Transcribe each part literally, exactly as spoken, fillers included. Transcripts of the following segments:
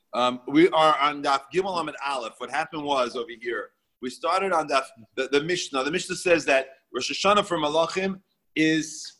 Um, we are on Daf Gimel Amid Aleph. What happened was over here, we started on Daf, the, the Mishnah. The Mishnah says that Rosh Hashanah for Malachim is,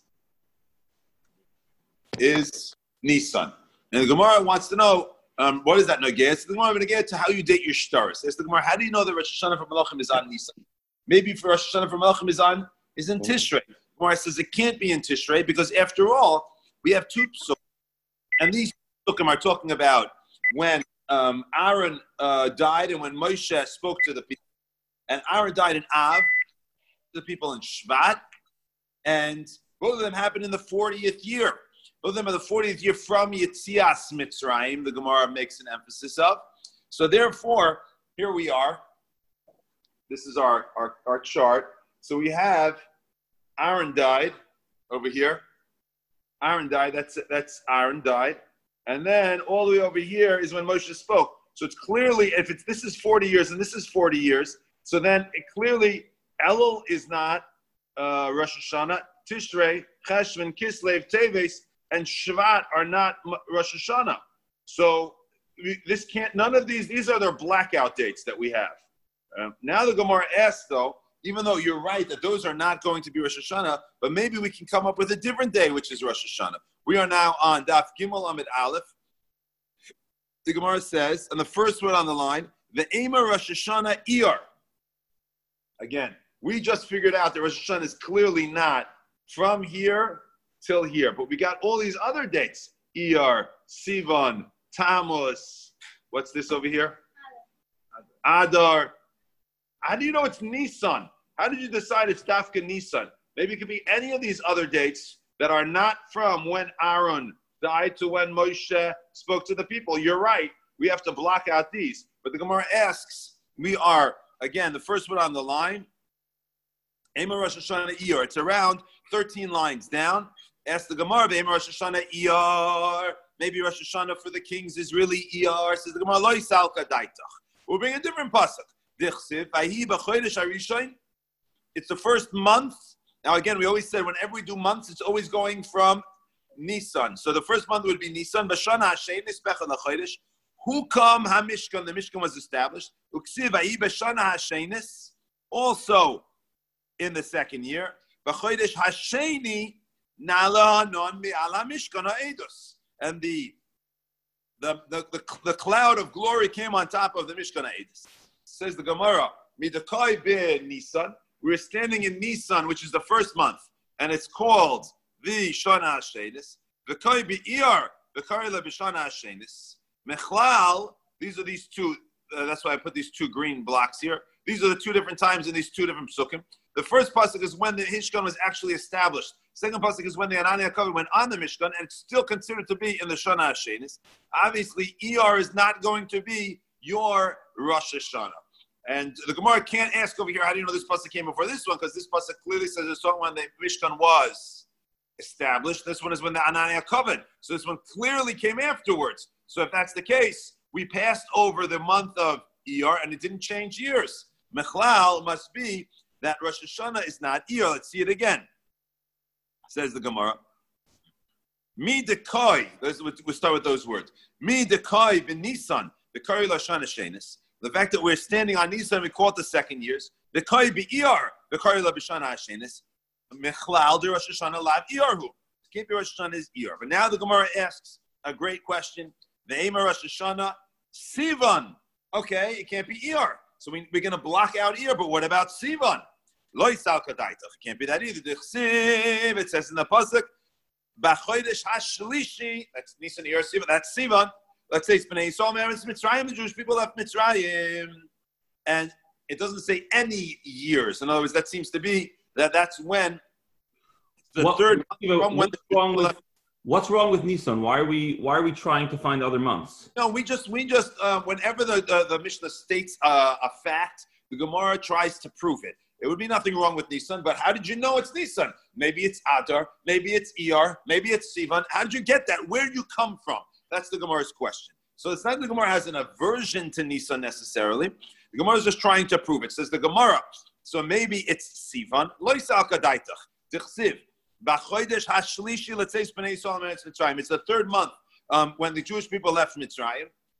is Nisan. And the Gemara wants to know, um, what is that Nogeh? So the Gemara going to get to how you date your shtaris. It's the Gemara, how do you know that Rosh Hashanah for Malachim is on Nisan? Maybe for Rosh Hashanah for Malachim is on, is in Tishrei. The Gemara says it can't be in Tishrei because after all, we have two psukim. And these psukim are talking about when um, Aaron uh, died and when Moshe spoke to the people. And Aaron died in Av, the people in Shvat, and both of them happened in the fortieth year. Both of them are the fortieth year from Yetzias Mitzrayim, the Gemara makes an emphasis of. So therefore, here we are. This is our, our, our chart. So we have Aaron died over here. Aaron died, that's that's Aaron died. And then all the way over here is when Moshe spoke. So it's clearly, if it's this is forty years and this is forty years, so then it clearly, Elul is not uh, Rosh Hashanah, Tishrei, Cheshvan, Kislev, Teves, and Shvat are not Rosh Hashanah. So we, this can't, none of these, these are their blackout dates that we have. Uh, now the Gemara asks though, even though you're right that those are not going to be Rosh Hashanah, but maybe we can come up with a different day, which is Rosh Hashanah. We are now on Daf Gimel Amid Aleph. The Gemara says, and the first word on the line, the Ema Rosh Hashanah Iyar. Again, we just figured out that Rosh Hashanah is clearly not from here till here, but we got all these other dates. Iyar, Sivan, Tammuz. What's this over here? Adar. How do you know it's Nisan? How did you decide it's Dafka Nisan? Maybe it could be any of these other dates that are not from when Aaron died to when Moshe spoke to the people. You're right. We have to block out these. But the Gemara asks, we are, again, the first one on the line, Ema Rosh Hashanah Iyar. It's around thirteen lines down. Ask the Gemara, Ema Rosh Hashanah Iyar. Maybe Rosh Hashanah for the kings is really Iyar. Says the Gemara, Lo Yisalka Daitach. We'll bring a different pasuk. It's the first month. Now again, we always said whenever we do months, it's always going from Nisan. So the first month would be Nisan. Bashana Hashenis Bechal HaChodesh. Hukam HaMishkan. The Mishkan was established. Uksiv Ahi Bashana Hashenis. Also in the second year. B'Chodesh Hasheni Nala Non Mi'ala Mishkan HaEdos. And the the, the the the cloud of glory came on top of the Mishkan HaEdos. Says the Gemara, Midakai be Nisan. We're standing in Nisan, which is the first month, and it's called the Shana Hashenis. V'kai be'iyar, v'kai le'b'shana Hashenis. Mechlal, these are these two, uh, that's why I put these two green blocks here. These are the two different times in these two different psukim. The first pasuk is when the Mishkan was actually established. Second pasuk is when the Anani HaKavod went on the Mishkan, and it's still considered to be in the Shana Hashenis. Obviously, Iyar is not going to be your Rosh Hashanah. And the Gemara can't ask over here, how do you know this pasuk came before this one? Because this pasuk clearly says it's when the Mishkan was established. This one is when the Anani HaKavod. So this one clearly came afterwards. So if that's the case, we passed over the month of Iyar and it didn't change years. Mechlal must be that Rosh Hashanah is not Iyar. Let's see it again. Says the Gemara. Mi dekai. We'll start with those words. Mi dekai b'Nisan. Dekai Lashana Shenis. The fact that we're standing on Nisan, we call it the second years. The Kai Be'iyar, the Kai Labishana Hashenis, Mechlal de Rosh Hashanah Lav Iyarhu. It can't be Rosh Hashanah is Iyar. But now the Gemara asks a great question. The Ema Rosh Hashanah Sivan. Okay, it can't be Iyar. So we, we're going to block out Iyar, but what about Sivan? Lo Yisal Kadaitach. It can't be that either. It says in the pasuk, B'chodesh Hashlishi. That's Nisan Iyar Sivan. That's Sivan. Let's say it's Bnei Yisrael, Meretz Mitzrayim, the Jewish people left Mitzrayim. And it doesn't say any years. In other words, that seems to be that that's when the what, third month from when what's the wrong with, left. What's wrong with Nisan? Why are we why are we trying to find other months? No, we just we just uh, whenever the, the, the Mishnah states uh, a fact, the Gemara tries to prove it. It would be nothing wrong with Nisan, but how did you know it's Nisan? Maybe it's Adar, maybe it's Iyar, maybe it's Sivan. How did you get that? Where did you come from? That's the Gemara's question. So it's not that the Gemara has an aversion to Nisan necessarily. The Gemara is just trying to prove it. It says the Gemara. So maybe it's Sivan. Lo yisal kadaitach. Dichsiv. B'chodesh hashlishi. Let's say it's Bnei Yisrael Meretz Mitzrayim. It's the third month um, when the Jewish people left Mitzrayim.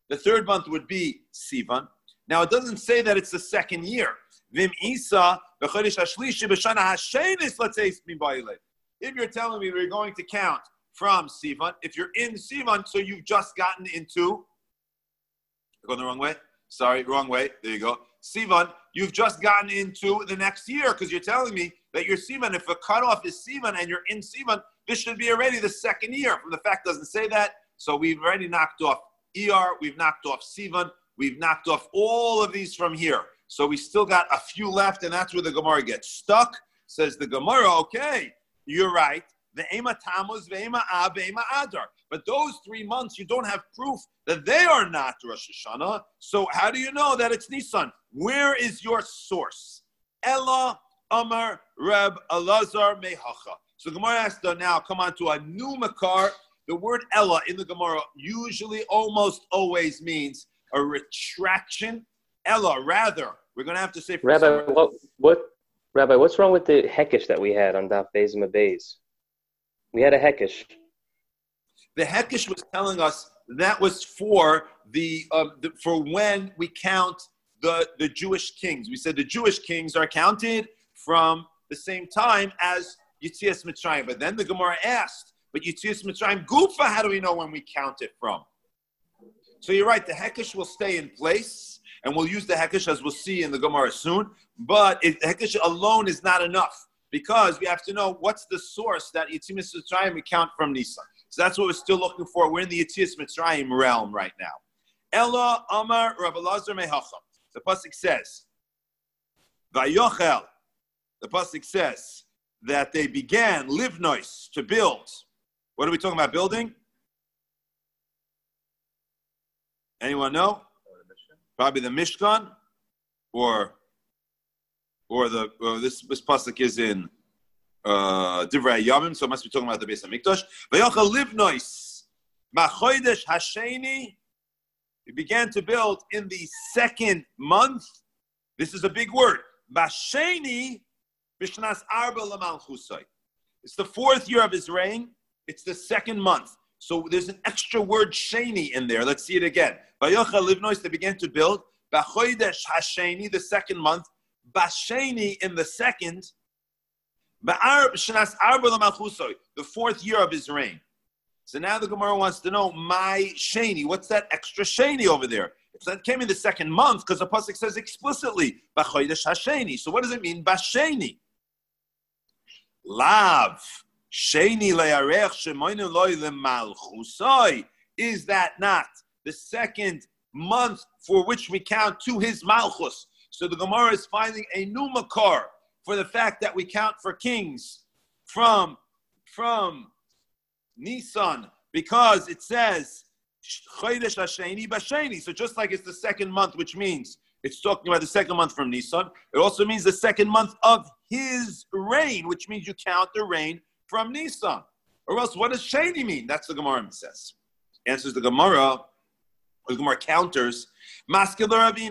The third month would be Sivan. Now, it doesn't say that it's the second year. Vim Isa, b'chodesh hashlishi, b'shana hashenis, let's say, if you're telling me we're going to count from Sivan, if you're in Sivan, so you've just gotten into, going the wrong way? Sorry, wrong way. There you go. Sivan, you've just gotten into the next year because you're telling me that you're Sivan. If a cutoff is Sivan and you're in Sivan, this should be already the second year. From the fact doesn't say that, so we've already knocked off Iyar, we've knocked off Sivan, we've knocked off all of these from here. So we still got a few left, and that's where the Gemara gets stuck. Says the Gemara, okay, you're right. The Ema Tammuz, Ve'ema Ab, Ve'ema Adar. But those three months, you don't have proof that they are not Rosh Hashanah. So how do you know that it's Nisan? Where is your source? Ella Amar Reb Elazar Mehacha. So Gemara has to now come on to a new Makar. The word Ella in the Gemara usually almost always means a retraction. Ella, rather, we're going to have to say... Rabbi, somewhere. what, what, Rabbi, what's wrong with the Hekesh that we had on Daf Beis and Beis? We had a Hekesh. The Hekesh was telling us that was for the, um, the for when we count the, the Jewish kings. We said the Jewish kings are counted from the same time as Yetzias Mitzrayim. But then the Gemara asked, but Yetzias Mitzrayim Gufa, how do we know when we count it from? So you're right, the Hekesh will stay in place, and we'll use the Hekesh as we'll see in the Gemara soon. But it, Hekesh alone is not enough, because we have to know what's the source that Yetzias Mitzrayim we count from Nisan. So that's what we're still looking for. We're in the Yetzias Mitzrayim realm right now. Ella Amar Rav Elazar Mehacha. The pasuk says, Vayochel. The pasuk says that they began livnois to build. What are we talking about building? Anyone know? Probably the Mishkan, or or the or this this pasuk is in uh, Divrei Yamim, so it must be talking about the Beis Hamikdash. Vayochel livnois machodesh hasheni. We began to build in the second month. This is a big word. Basheni b'shnas arba lamalchusai. It's the fourth year of his reign. It's the second month. So there's an extra word sheni in there. Let's see it again. Vayochel livnois, they began to build. B'chodesh hasheni, the second month. Basheni in the second. B'shnas arba lamalchusai, the fourth year of his reign. So now the Gemara wants to know, my sheni, what's that extra sheni over there? It's that came in the second month, because the pasuk says explicitly, b'chodesh hasheni. So what does it mean, basheni? Lav, sheni le'arech shemoinu loy le'malchusai. Is that not the second month for which we count to his malchus? So the Gemara is finding a new makar for the fact that we count for kings from, from, Nisan, because it says Chodesh Hasheni Basheni. So just like it's the second month, which means it's talking about the second month from Nisan, it also means the second month of his reign, which means you count the reign from Nisan. Or else, what does Sheni mean? That's the Gemara says. Answers the Gemara. The Gemara counters. Maybe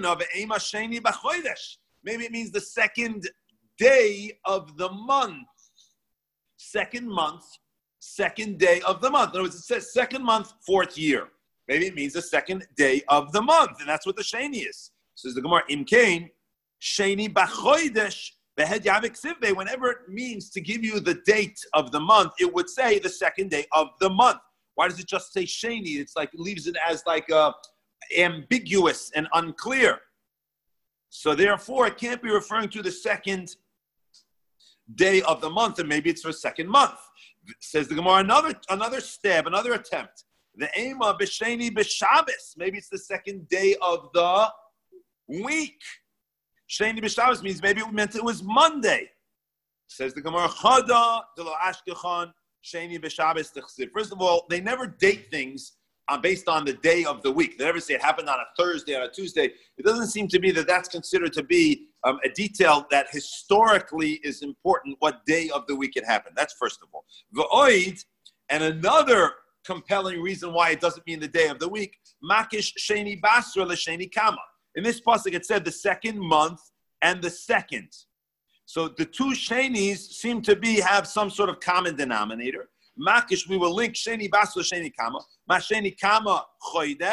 it means the second day of the month. Second month. Second day of the month. In other words, it says second month, fourth year. Maybe it means the second day of the month, and that's what the sheni is. Says the Gemara, Im Kain, sheni b'chodesh behed yavik sivbe. Whenever it means to give you the date of the month, it would say the second day of the month. Why does it just say sheni? It's like it leaves it as like uh, ambiguous and unclear. So therefore, it can't be referring to the second day of the month, and maybe it's for second month. Says the Gemara, another another stab, another attempt. The Ema b'sheni b'Shabbos. Maybe it's the second day of the week. Sheni b'Shabbos means maybe it meant it was Monday. Says the Gemara, Chada de lo Ashkechan Sheni b'Shabbos t'chsiv. First of all, they never date things uh, based on the day of the week. They never say it happened on a Thursday, on a Tuesday. It doesn't seem to be that that's considered to be um, a detail that historically is important, what day of the week it happened. That's first of all. V'oid, and another compelling reason why it doesn't mean the day of the week, makish sheni basra l'sheni kama. In this pasuk it said the second month and the second. So the two shenis seem to be have some sort of common denominator. Makish, we will link sheni basra sheni kama. Ma sheni kama chodesh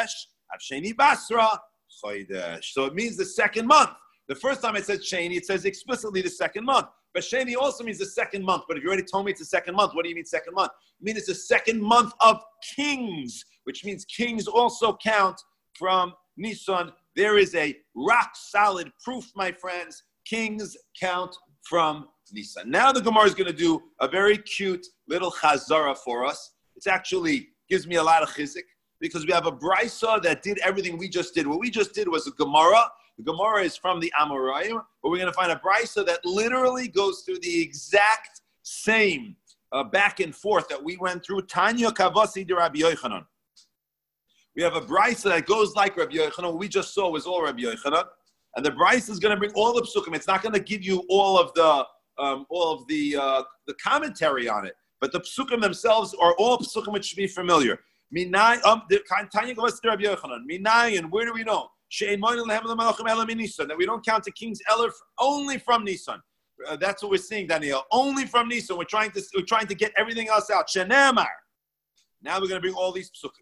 Avsheni Basra Chodesh. So it means the second month. The first time it says Sheni, it says explicitly the second month. But Sheni also means the second month. But if you already told me it's the second month, what do you mean second month? You mean it's the second month of kings, which means kings also count from Nisan. There is a rock solid proof, my friends. Kings count from Nisan. Now the Gemara is going to do a very cute little chazara for us. It actually gives me a lot of chizik because we have a brisa that did everything we just did. What we just did was a Gemara. The Gemara is from the Amoraim, but we're going to find a brisa that literally goes through the exact same uh, back and forth that we went through. Tanya Kavasi de Rabbi Yochanan. We have a brisa that goes like Rabbi Yochanan. What we just saw was all Rabbi Yochanan, and the brisa is going to bring all the psukim. It's not going to give you all of the um, all of the uh, the commentary on it, but the psukim themselves are all psukim which should be familiar. Minay, um, the Tanya Kavasi de Rabbi Yochanan. Minay, and where do we know? That we don't count the king's Eller only from Nisan. Uh, that's what we're seeing, Daniel. Only from Nisan. We're trying to we're trying to get everything else out. Shenemar. Now we're going to bring all these psukim.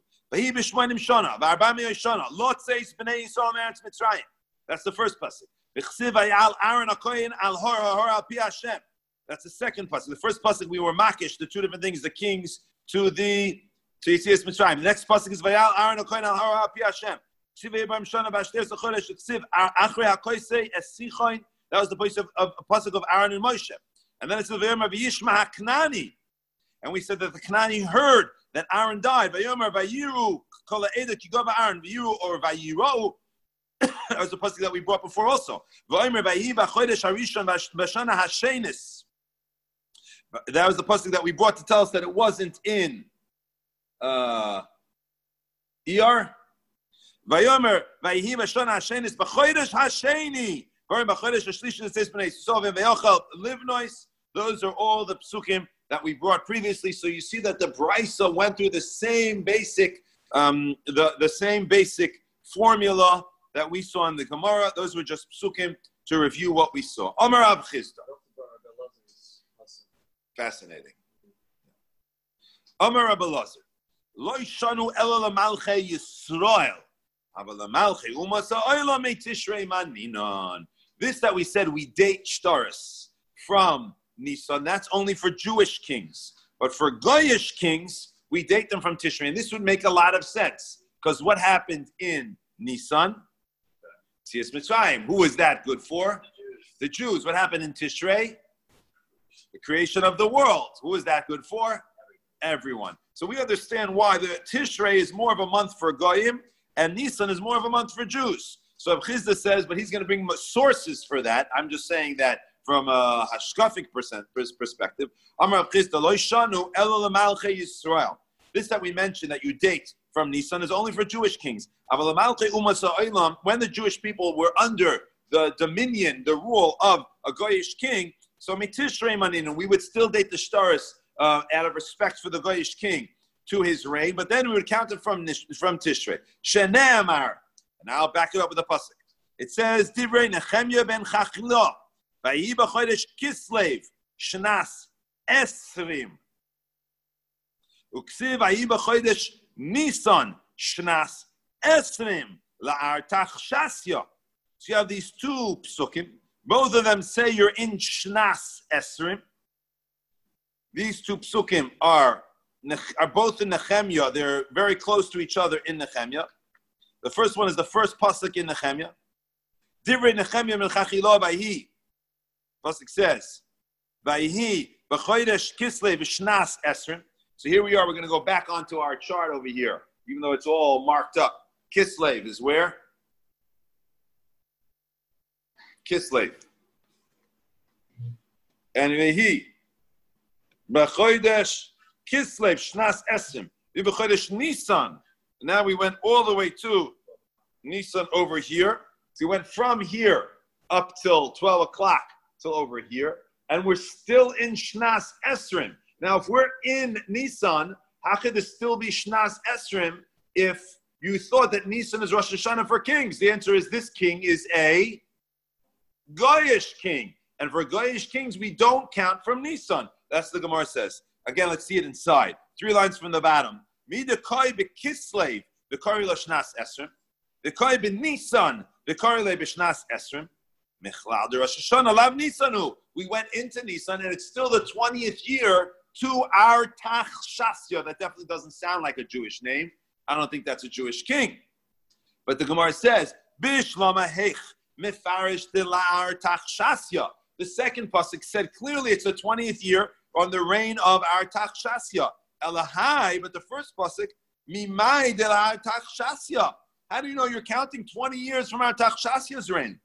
That's the first pasuk. That's the second pasuk. The first pasuk we were makish, the two different things, the kings to the to Yitzias Mitzrayim. The next pasuk is Vayal Aaron Akoyin Al Hora Pi Hashem. That was the place of, of a pasuk of Aaron and Moshe. And then it's the Vayomer V'yishma HaKnani. And we said that the Knani heard that Aaron died. Vayomer Vayiru Kol Ha'eda Ki Gava Aaron Vayiru or Vayiro. That was the pasuk that we brought before also. Vayomer Vayi V'chodesh Harishon V'shana Hashenis. That was the pasuk that we brought to tell us that it wasn't in uh, Iyar. Vayomer Vayihi V'shon Hashenis B'chodesh Hasheni. Going B'chodesh Hashlish and says B'nei Sovim V'yochel Livnois. Those are all the psukim that we brought previously. So you see that the brisa went through the same basic, um, the the same basic formula that we saw in the Gemara. Those were just psukim to review what we saw. Amar Rav Chisda. Fascinating. Amar Rav Elazar. Lo yishanu ela l'malchei Yisrael. This that we said we date Shtaris from Nisan, that's only for Jewish kings. But for Goyish kings, we date them from Tishrei. And this would make a lot of sense. Because what happened in Nisan? Yitzias Mitzrayim. Who is that good for? The Jews. What happened in Tishrei? The creation of the world. Who is that good for? Everyone. So we understand why the Tishrei is more of a month for Goyim, and Nisan is more of a month for Jews. So if Chisda says, but he's going to bring sources for that, I'm just saying that from a hashkafic perspective. Amar Chisda lo shanu ela l'malchei Yisrael. This that we mentioned that you date from Nisan is only for Jewish kings. Aval l'malchei umas ha'olam, when the Jewish people were under the dominion, the rule of a Goyish king, so mitishrei manin, we would still date the Shtaris uh, out of respect for the Goyish king to his reign, but then we would count it from from Tishrei. Shene'amar, and I'll back it up with a pasuk. It says, Divrei Nehemia ben Chachlo, Vayi b'chodesh Kislev, Shnas Esrim, Uksiv Vayi b'chodesh Nisan, Shnas Esrim, La'artach Shasya. So you have these two psukim. Both of them say you're in Shnas Esrim. These two psukim are are both in Nehemiah. They're very close to each other in Nehemiah. The first one is the first pasuk in Nehemiah. Divrei Nehemiah min Chachilo Vayihi. Pasuk says, Vayihi b'chodesh Kislev v'shnas Esrim. So here we are. We're going to go back onto our chart over here, even though it's all marked up. Kislev is where? Kislev. And Vayihi b'chodesh Kislev Shnas Esrim. B'chodesh Nisan. Now we went all the way to Nisan over here. So we went from here up till twelve o'clock till over here. And we're still in Shnas Esrim. Now, if we're in Nisan, how could this still be Shnas Esrim if you thought that Nisan is Rosh Hashanah for kings? The answer is this king is a Goyish king. And for Goyish kings, we don't count from Nisan. That's the Gemara says. Again, let's see it inside. Three lines from the bottom. Midakai b'Kislev v'kari lo shnas esrim, v'kari ben Nisan, v'kari le b'shnas esrim, michlal de Rosh Hashanah lav Nisanu. We went into Nisan, and it's still the twentieth year to our Tach Shasya. That definitely doesn't sound like a Jewish name. I don't think that's a Jewish king. But the Gemara says, Bishlama heich mefarish de la'ar Tach Shasya. The second pasuk said clearly it's the twentieth year on the reign of our Tach Shasya. Elahai, but the first pasuk, Mimai de la'ar Tach Shasya. How do you know you're counting twenty years from our Tach Shasya's reign?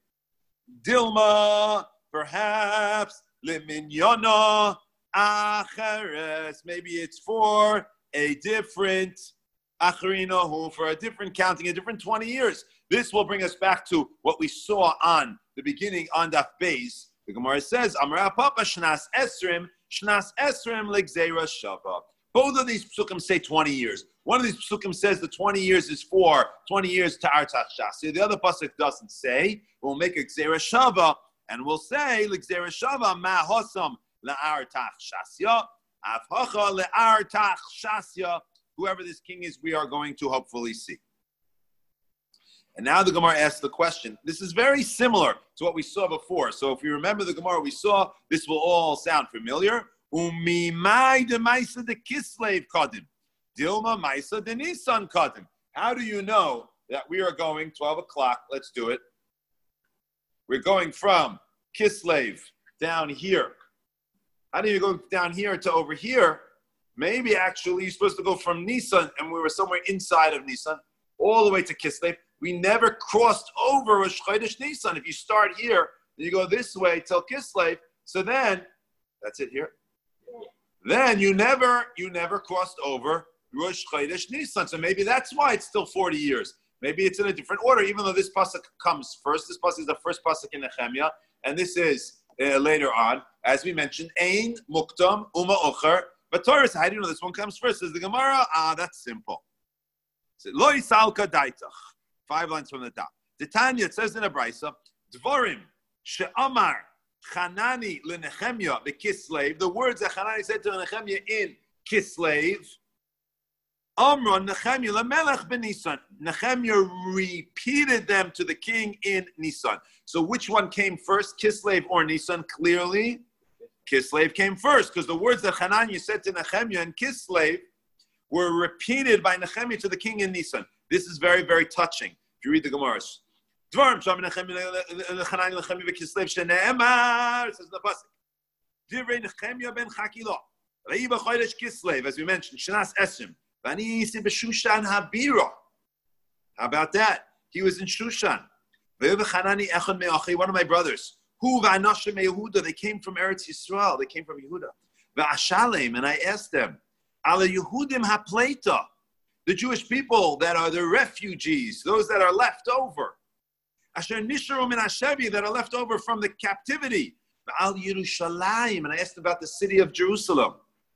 Dilma, perhaps, liminyana, acheres. Maybe it's for a different acharinahu, for a different counting, a different twenty years. This will bring us back to what we saw on the beginning on Daf Beis. The Gemara says, Amra Papa Shnas Esrim, Shnas Esrim Ligzeira Shava. Both of these psukim say twenty years. One of these psukim says the twenty years is for twenty years to Artach Shasya. The other pasuk doesn't say. We'll make a Gzeira Shava, and we'll say, Ligzeira Shava, Ma Hosam La'artach Shasya, Avhacha La'artach Shasya. Whoever this king is, we are going to hopefully see. And now the Gemara asks the question. This is very similar to what we saw before. So if you remember the Gemara we saw, this will all sound familiar. Umimai de Maisa de Kislev Kadim. Dilma Maisa de Nisan Kadim. How do you know that we are going twelve o'clock? Let's do it. We're going from Kislev down here. How do you go down here to over here? Maybe actually you're supposed to go from Nisan, and we were somewhere inside of Nisan, all the way to Kislev. We never crossed over Rosh Chodesh Nisan. If you start here, and you go this way till Kislev, so then, that's it here. Then you never, you never crossed over Rosh Chodesh Nisan. So maybe that's why it's still forty years. Maybe it's in a different order, even though this pasuk comes first. This pasuk is the first pasuk in Nehemiah, and this is uh, later on. As we mentioned, Ein Muktam Uma Ocher. But Torah says, how do you know this one comes first? Says the Gemara, ah, that's simple. Lo Yisalka Daitach. Five lines from the top. The Tanya, it says in a brisa, Dvorim she'amar Chanani leNehemiah beKislev. The words that Chanani said to Nehemiah in Kislev, Amron Nehemiah leMelech ben Nisan. Nehemiah repeated them to the king in Nisan. So which one came first, Kislev or Nisan? Clearly, Kislev came first, because the words that Hananiah said to Nehemiah in Kislev were repeated by Nehemiah to the king in Nisan. This is very, very touching. If you read the Gemaras. Dvarim Sham Nehemiah Hananiah Nehemiah beKislev shene'emar. It says in the pasuk. Divrei Nehemiah ben Chakilah. V'hi b'chodesh Kislev, as we mentioned, Shnas Esrim. V'ani yisi b'Shushan Habira. How about that? He was in Shushan. V'hi b'Hanani echad me'achi, one of my brothers. Who v'anashim Yehuda? They came from Eretz Yisrael. They came from Yehuda. V'ashalem, and I asked them, Ala Yehudim haPleita, the Jewish people that are the refugees, those that are left over. Asher nisharu min Hashevi, that are left over from the captivity. V'al Yerushalayim, and I asked about the city of Jerusalem.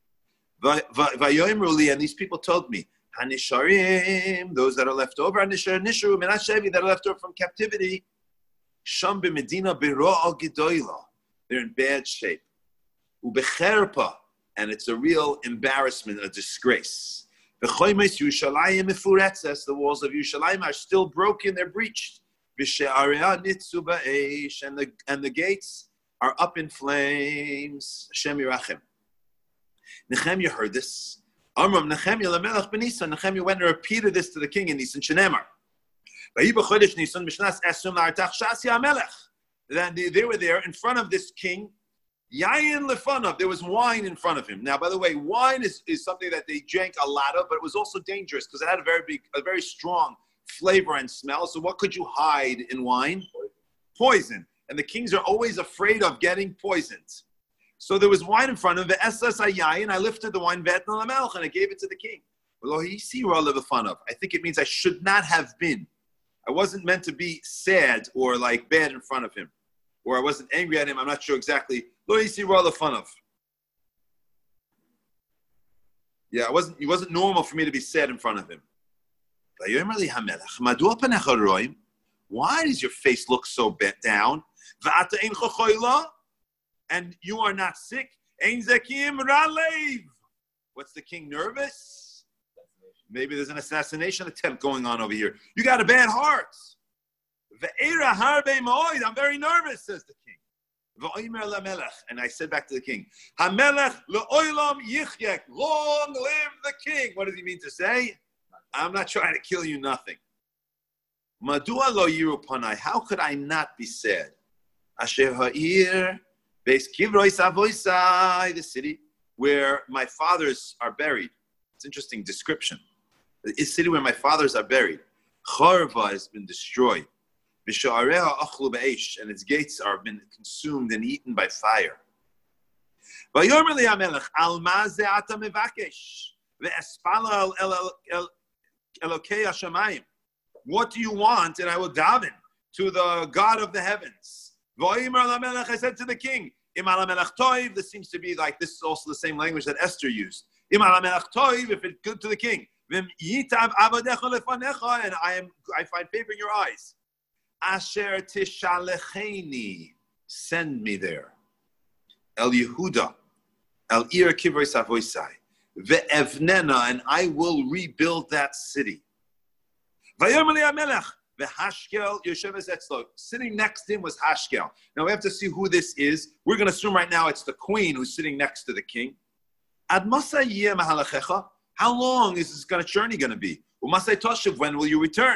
V'yoimru li, and these people told me, Hanisharim, those that are left over, Hanishar nisharu min Hashevi, that are left over from captivity. Sham b'Medina b'ro'a gedoyla. They're in bad shape. U'becherpa, and it's a real embarrassment, a disgrace. V'choymes Yerushalayim mefuretzes, the walls of Yerushalayim are still broken, they're breached. V'she'areah nitzu ba'esh, and the and the gates are up in flames. Hashem Yirachem. Nehemiah heard this. Amram Nehemiah lemelech b'Nisan. Nehemiah went and repeated this to the king in Nisan Shenemar. Then they, they were there in front of this king. Yayin lefanov. There was wine in front of him. Now, by the way, wine is, is something that they drank a lot of, but it was also dangerous because it had a very big, a very strong flavor and smell. So what could you hide in wine? Poison. And the kings are always afraid of getting poisoned. So there was wine in front of him. And I lifted the wine, and I gave it to the king. I think it means I should not have been. I wasn't meant to be sad or like bad in front of him. Or I wasn't angry at him. I'm not sure exactly. Lo yisi ra lefanov. Yeah, it wasn't, it wasn't normal for me to be sad in front of him. Why does your face look so bent down? And you are not sick? What's the king nervous? Maybe there's an assassination attempt going on over here. You got a bad heart. I'm very nervous, says the king. And I said back to the king, Hamelech le'olam yichyek, long live the king. What does he mean to say? I'm not trying to kill you, nothing. Madua lo yiru panai, how could I not be sad? Asher ha'ir, beis kivroi savoisai, the city where my fathers are buried. It's an interesting description. The city where my fathers are buried. Charva has been destroyed. And its gates are been consumed and eaten by fire. What do you want? And I will daven to the God of the heavens. I said to the king, this seems to be like, this is also the same language that Esther used. If it's good to the king, and I am, I find favor in your eyes. Asher tishalecheni, send me there. El Yehuda, El Ir Kivrei Savoisai, ve'evnena, and I will rebuild that city. Vayomer li Hamelech, ve'Hashkel Yosheves etzlo. Sitting next to him was Hashkel. Now we have to see who this is. We're going to assume right now it's the queen who's sitting next to the king. Ad masa yeh mahalachecha. How long is this gonna journey going to be? Umasai toshev, when will you return?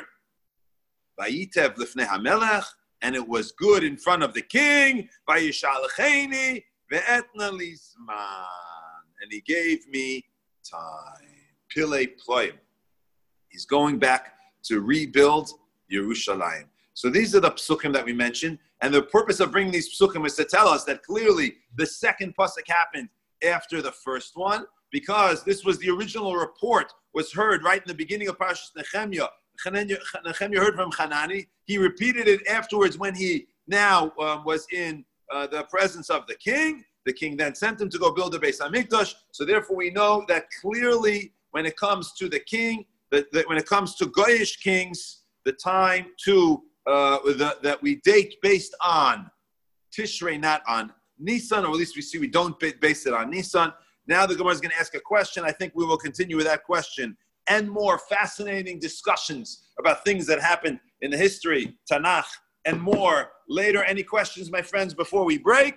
Vayitev lifnei hamelech, and it was good in front of the king. Vayishalecheni ve'etna li zman, and he gave me time. Pilei ployim. He's going back to rebuild Yerushalayim. So these are the psukim that we mentioned, and the purpose of bringing these psukim is to tell us that clearly the second pasuk happened after the first one, because this was the original report was heard right in the beginning of Parashas Nehemiah. Nehemiah heard from Hanani. He repeated it afterwards when he now um, was in uh, the presence of the king. The king then sent him to go build a Beis Hamikdash. So therefore we know that clearly when it comes to the king, that, that when it comes to Goyish kings, the time to uh, the, that we date based on Tishrei, not on Nisan, or at least we see we don't base it on Nisan. Now the Gemara is going to ask a question. I think we will continue with that question and more fascinating discussions about things that happened in the history, Tanakh, and more later. Any questions, my friends, before we break?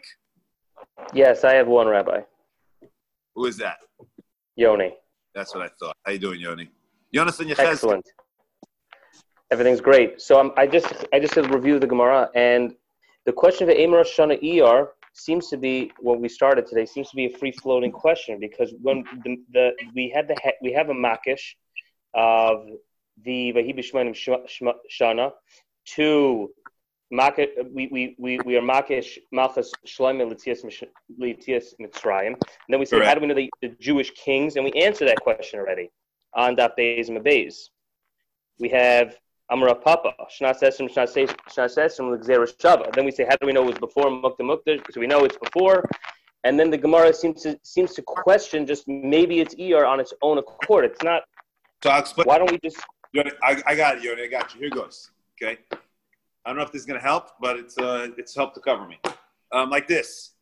Yes, I have one, Rabbi. Who is that? Yoni. That's what I thought. How you doing, Yoni? Yonasan Yechezkel. Excellent. Everything's great. So um, I just I just did a review of the Gemara, and the question of Eimer Shana Iyar seems to be, when we started today, seems to be a free-floating question, because when the, the we had the we have a makish of the Vahi B'Shmanim Shana to makish, we we we we are makish Malchus Shlomo L'Tzias Mitzrayim, and then we say, correct, how do we know the, the Jewish kings? And we answered that question already on Daf Beis and Beis. We have Amar Papa, Shnas Esrim, Shnas Esrim, L'Gzera Shava. Then we say, how do we know it was before Mukta Mukta? So we know it's before. And then the Gemara seems to seems to question just maybe it's Iyar on its own accord. It's not. So I'll explain. Why don't we just? I, I got it, Yoni. I got you. Here goes. Okay. I don't know if this is going to help, but it's uh, it's helped to cover me. Um, like this.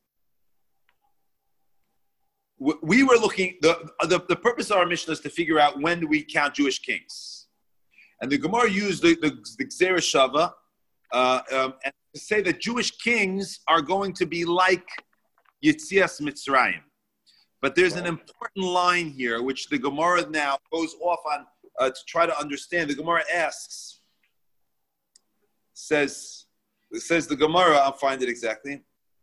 We were looking. The, the the purpose of our mission is to figure out when do we count Jewish kings. And the Gemara used the, the, the Gzera Shava uh, um, and to say that Jewish kings are going to be like Yitzias Mitzrayim. But there's an important line here, which the Gemara now goes off on uh, to try to understand. The Gemara asks, says, says the Gemara, I'll find it exactly.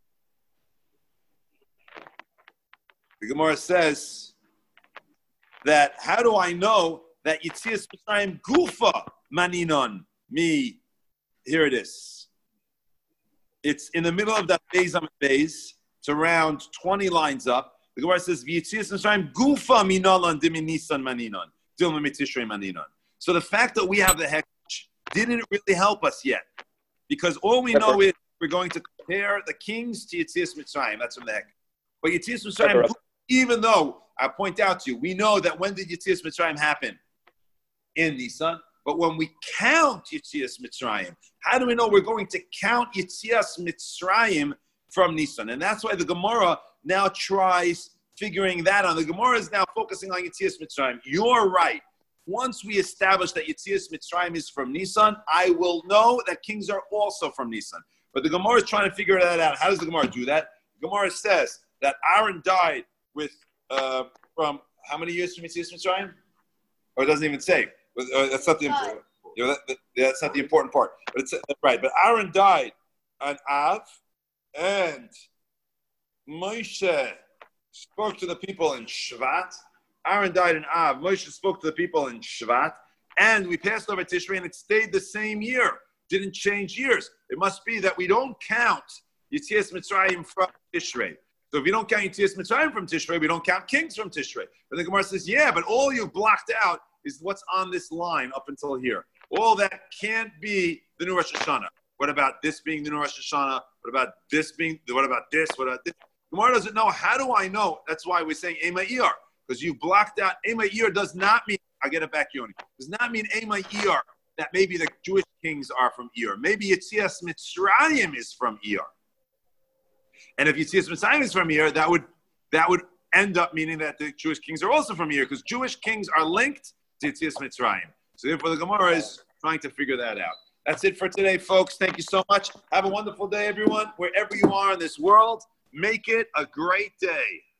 The Gemara says that, how do I know that Yitzias Mitzrayim Gufa Maninon Mi? Here it is. It's in the middle of that Beis Amid Beis. It's around twenty lines up. The Gemara says Yitzias Mitzrayim Gufa Minolan Dimi Nisan Maninon Dilma Mitishrei Maninon. So the fact that we have the Hekesh didn't really help us yet, because all we know is we're going to compare the kings to Yitzias Mitzrayim. That's from the Hekesh. But Yitzias Mitzrayim, even though I point out to you, we know that when did Yitzias Mitzrayim happen? In Nisan. But when we count Yitzias Mitzrayim, how do we know we're going to count Yitzias Mitzrayim from Nisan? And that's why the Gemara now tries figuring that out. The Gemara is now focusing on Yitzias Mitzrayim. You're right. once we establish that Yetzias Mitzrayim is from Nisan, I will know that kings are also from Nisan. But the Gemara is trying to figure that out. How does the Gemara do that? The Gemara says that Aaron died with uh, from how many years from Yetzias Mitzrayim? Or it doesn't even say. Uh, that's not the important. You know, that, that, that's not the important part. But it's right. But Aaron died on Av, and Moshe spoke to the people in Shvat. Aaron died in Av. Moshe spoke to the people in Shvat, and we passed over Tishrei, and it stayed the same year. Didn't change years. It must be that we don't count Yetzias Mitzrayim from Tishrei. So if you don't count Yetzias Mitzrayim from Tishrei, we don't count kings from Tishrei. But the Gemara says, yeah, but all you've blocked out is what's on this line up until here. All that can't be the new Rosh Hashanah. What about this being the new Rosh Hashanah? What about this being, what about this? What about this? Gemara doesn't know. How do I know? That's why we're saying Ema Iyar. Because you blocked out. Ema Iyar does not mean, I'll get it back, Yoni. Does not mean Ema Iyar, that maybe the Jewish kings are from Iyar. Maybe Yetzias Mitzrayim is from Iyar. And if Yetzias Mitzrayim is from Iyar, that would that would end up meaning that the Jewish kings are also from Iyar, because Jewish kings are linked to Yetzias Mitzrayim. So therefore the Gemara is trying to figure that out. That's it for today, folks. Thank you so much. Have a wonderful day, everyone. Wherever you are in this world, make it a great day.